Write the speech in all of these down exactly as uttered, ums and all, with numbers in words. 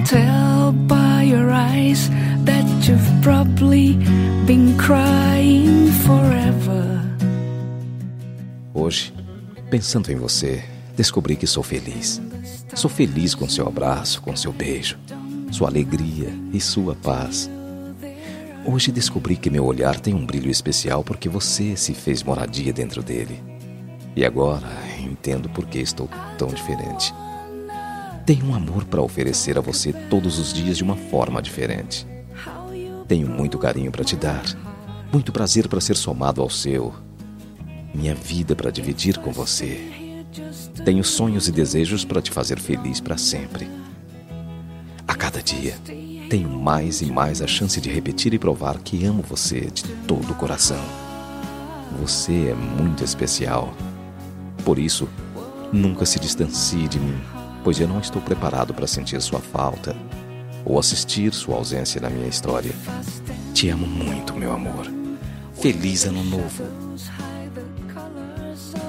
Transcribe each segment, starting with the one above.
tell by your eyes that you've probably been crying forever. Hoje, pensando em você, descobri que sou feliz. Sou feliz com seu abraço, com seu beijo, sua alegria e sua paz. Hoje descobri que meu olhar tem um brilho especial porque você se fez moradia dentro dele. E agora entendo por que estou tão diferente. Tenho um amor para oferecer a você todos os dias de uma forma diferente. Tenho muito carinho para te dar, muito prazer para ser somado ao seu, minha vida para dividir com você. Tenho sonhos e desejos para te fazer feliz para sempre. A cada dia, tenho mais e mais a chance de repetir e provar que amo você de todo o coração. Você é muito especial. Por isso, nunca se distancie de mim, pois eu não estou preparado para sentir sua falta ou assistir sua ausência na minha história. Te amo muito, meu amor. Feliz Ano Novo!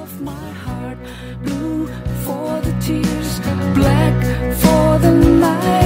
Blue for the tears, black for the night.